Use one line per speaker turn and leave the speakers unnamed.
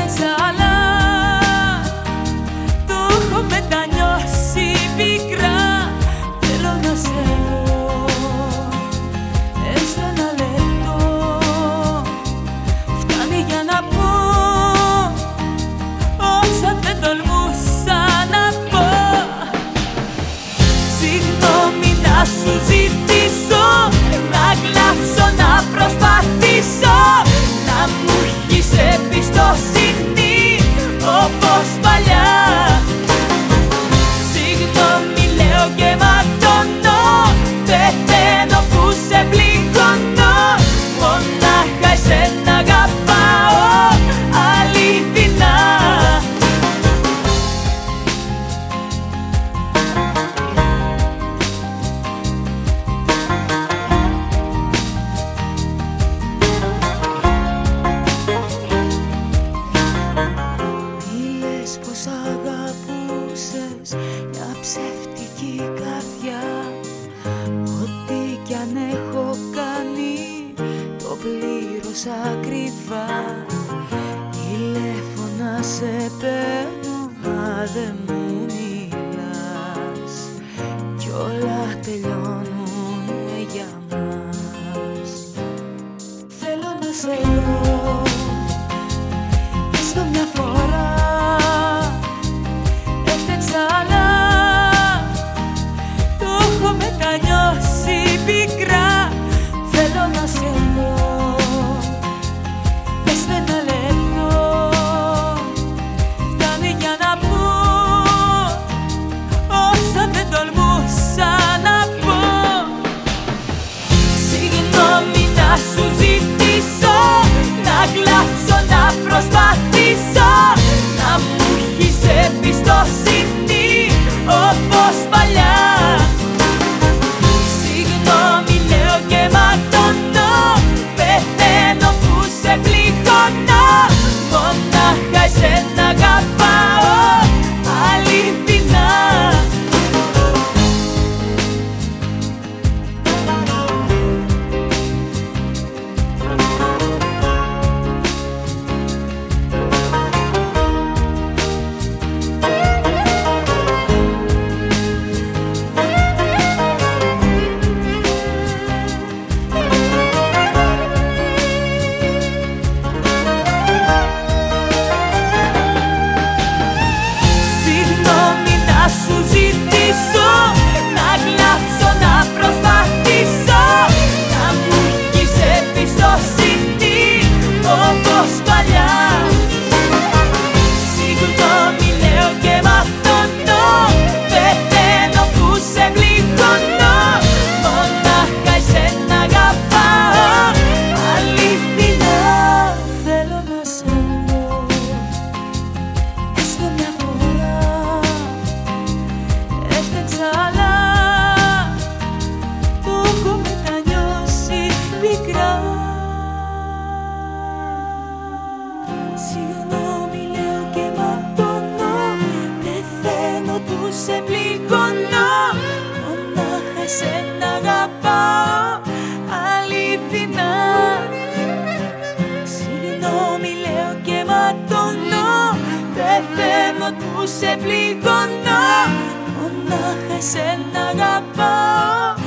έφταξα αλλά το έχω μετανιώσει πικρά. Θέλω να σε δω έστω ένα λεπτό, φτάνει για να πω όσα δεν τολμούσα να πω. Συγγνώμη να σου ζητήσω, να κλάψω, να προσπαθήσω, να μου έχεις εμπιστοσύνη όπως παλιά. Συγγνώμη λέω και ματώνω, πεθαίνω που σε πληγώνω, μονάχα εσένα αγαπάω αληθινά. Πως αγαπούσες μια ψεύτικη καρδιά, ό,τι κι αν έχω κάνει το πλήρωσα ακριβά. Τηλέφωνα σε παίρνω μα δεν μου μιλάς κι όλα τελειώνουνε για μας. Θέλω να σε δω έστω μια φορά, αλλά το έχω μετανιώσει πικρά. Θέλω να σε δω έστω ένα λεπτό, φτάνει για να πω όσα δεν τολμούσα να πω. Συγγνώμη να σου ζητήσω, να κλάψω, να προσπαθήσω, να μου έχεις εμπιστοσύνη όπως παλιά. Συγγνώμη λέω και ματώνω, πεθαίνω που σε πληγώνω, μονάχα εσένα αγαπάω αληθινά. Σου ζητήσω, να κλάψω, να προσπαθήσω, να μου έχεις εμπιστοσύνη όπως παλιά. Συγγνώμη λέω και ματώνω, πεθαίνω που σε πληγώνω, μονάχα εσένα αγαπάω αληθινά. Θέλω να σε δω έστω μια φορά, αλλά το έχω μετανιώσει πικρά. Συγγνώμη λέω και ματώνω, πεθαίνω που σε πληγώνω, μονάχα εσένα αγαπάω αληθινά. Συγγνώμη λέω και ματώνω, πεθαίνω που σε πληγώνω, μονάχα εσένα αγαπάω